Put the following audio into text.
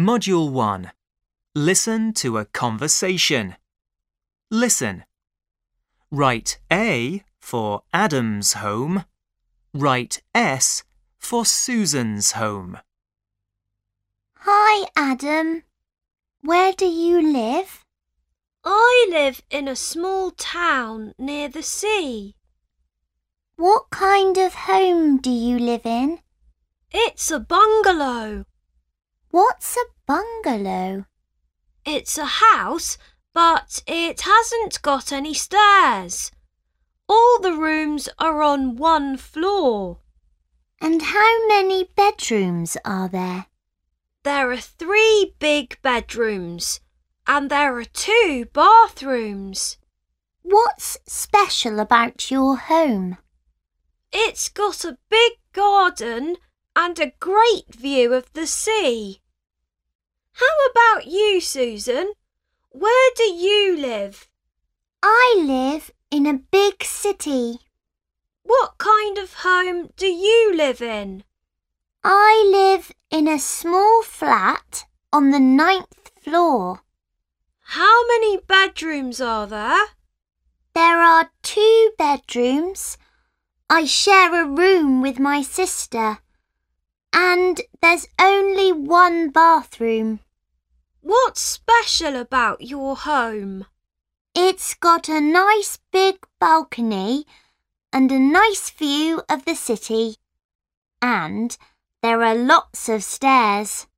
Module 1. Listen to a conversation. Listen. Write A for Adam's home. Write S for Susan's home. Hi, Adam. Where do you live? I live in a small town near the sea. What kind of home do you live in? It's a bungalow. What's a bungalow? It's a house, but it hasn't got any stairs. All the rooms are on one floor. And how many bedrooms are there? There are 3 big bedrooms, and there are 2 bathrooms. What's special about your home? It's got a big garden and a great view of the sea. How about you, Susan? Where do you live? I live in a big city. What kind of home do you live in? I live in a small flat on the 9th floor. How many bedrooms are there? There are 2 bedrooms. I share a room with my sister. And there's only 1 bathroom. What's special about your home? It's got a nice big balcony and a nice view of the city. And there are lots of stairs.